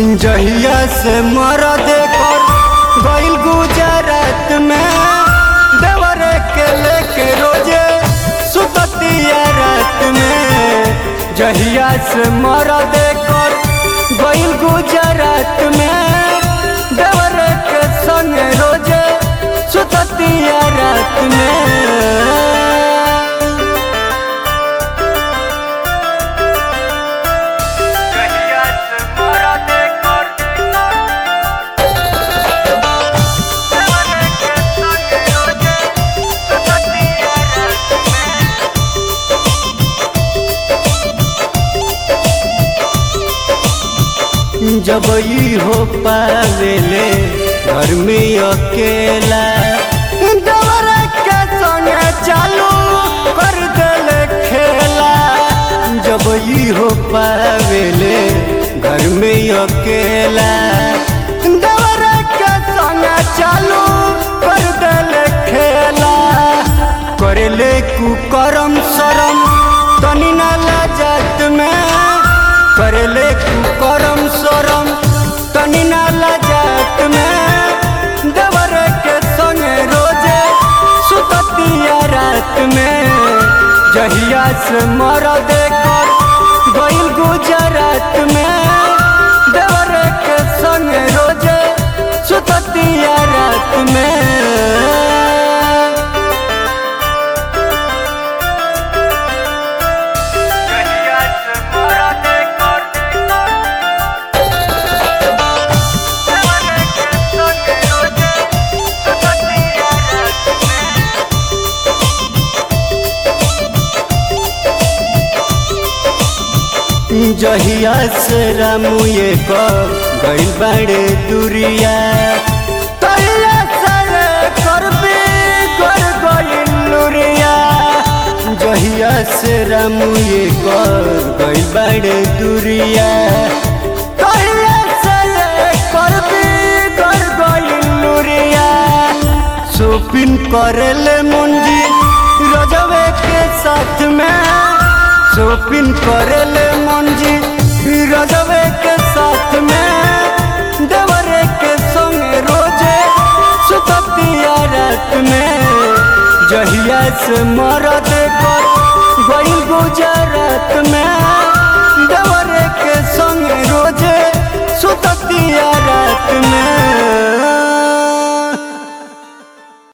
जहिया से मरद कर गइल गुजरात में देवर के लेके रोजे सुततिया रात में। जहिया से मरद कर गइल गुजरात में देवर के संग रोजे सुततिया रात में। जब ई हो पावेले घर में अकेला देवर के संग चालू कर देले खेला। जब ई हो पावेले घर में अकेला देवर के संग चालू कर देले खेला। करेले कुकरम शरम तनी ना लाजत में करेले कुकरम शरम तनी ना लाजत में। देवर के संग रोजे सुततिया रात में। जहिया से मरद कर गइल गुजरात में देवर के संग रोजे सुततिया रात में। जहिया से रामुए को गइल बाड़े दुरिया तहिया से करबे कर गइल लुरिया। जहिया से रामुए को गइल बाड़े दुरिया तहिया से करबे कर गइल लुरिया। शॉपिंग करेले मुंजी रजवे के साथ में शॉपिंग करेले मंजी रजवे के साथ में। देवर के संग रोजे सुततिया रात में। जहिया से मरद कर गइल गुजरात में